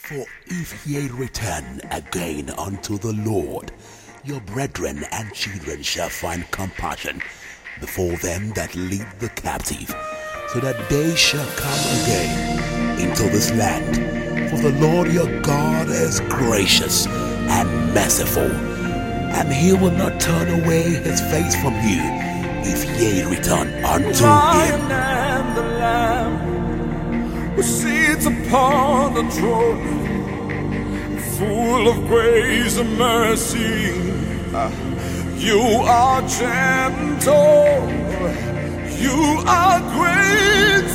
For if ye return again unto the Lord, your brethren and children shall find compassion before them that lead the captive, so that they shall come again into this land. For the Lord your God is gracious and merciful, and he will not turn away his face from you if ye return unto him. Lion and the Lamb who sits upon the throne, full of grace and mercy. You are gentle, you are great,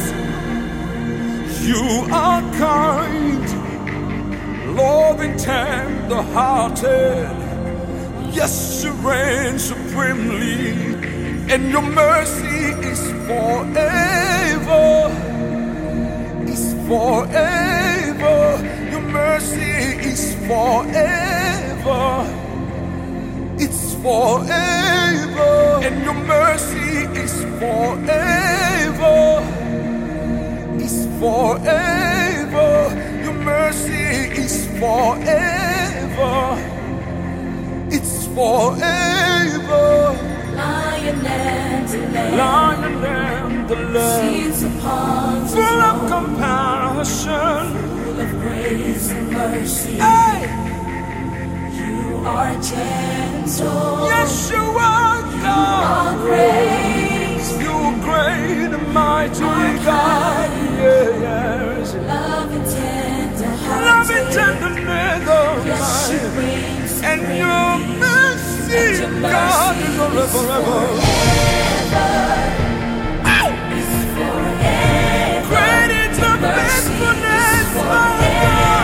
you are kind, loving, tender-hearted. Yes, you reign supremely, and your mercy is forever. Is forever. Your mercy is forever. It's forever, and your mercy is forever. It's forever. Your mercy is forever. It's forever. Lion and the Lamb, Lion and the Lamb, sits upon the full of throne, compassion, full of grace and mercy. hey, You are gentle, yes you are you God, are great, you are great and mighty are God, kind, yes, loving, tender-hearted. loving tenderness of Yes, you mine, reign and your supremely, mercy, and your God, mercy is forever. is forever. Great is the faithfulness, my God.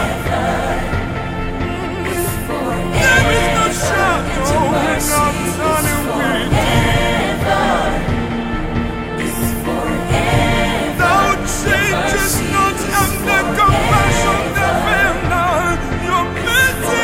There is no shadow of turning with thou changes not, and the compassion that fail not. Your mercy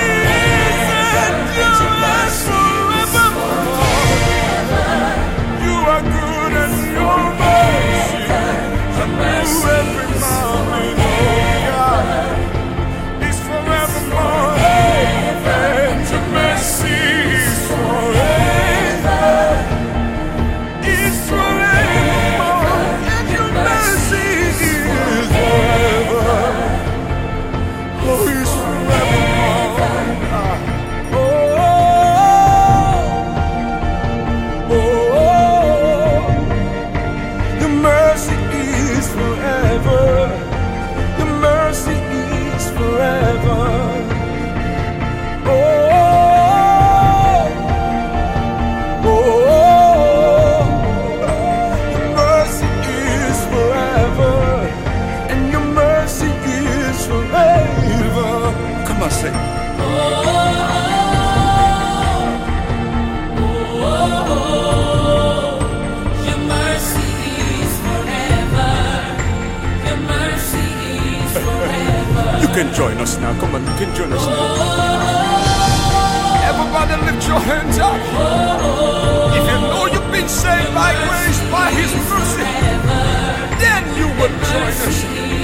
endures forevermore. You are good and your mercy through every mountain, oh God, is forevermore. And your mercy is forever. Is forevermore. And your mercy is forever. Oh, is forevermore. Oh, oh, oh. Your mercy is forever. Your mercy is forever. Oh, oh, your mercy is forever, and your mercy is forever. Come on, say. Your mercy is forever. Your mercy is forever. You can join us now. Come on, you can join us now. Everybody lift your hands up. If you know you've been saved by grace, by his mercy, then you will join us.